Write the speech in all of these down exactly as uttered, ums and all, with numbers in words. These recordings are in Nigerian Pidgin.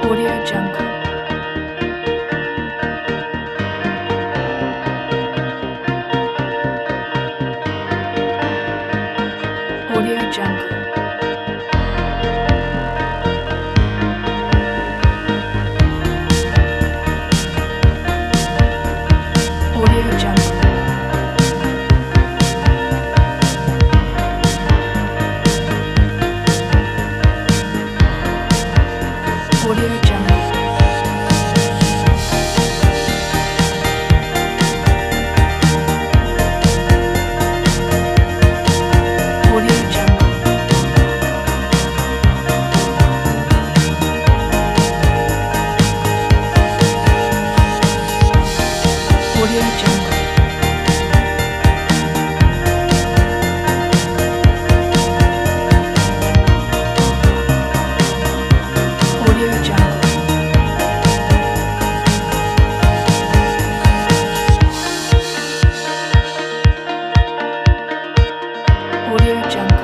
Audio Jungle. Audio Jungle. Audio Jungle. Audio Jungle. Audio Jungle. Audio Jungle. Audio Jungle. Audio Jungle.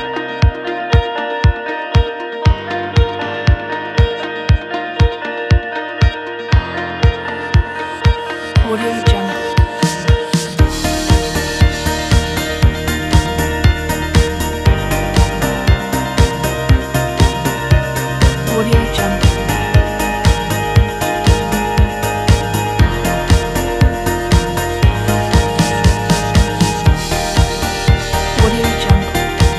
Audio Jungle. Audio Jungle. Audio Jungle.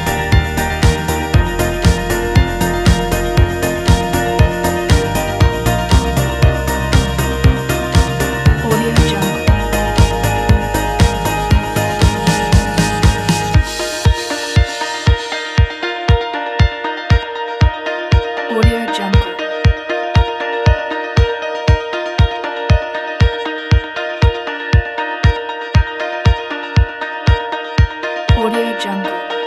Audio Jungle. Audio Jungle. Audio Jungle.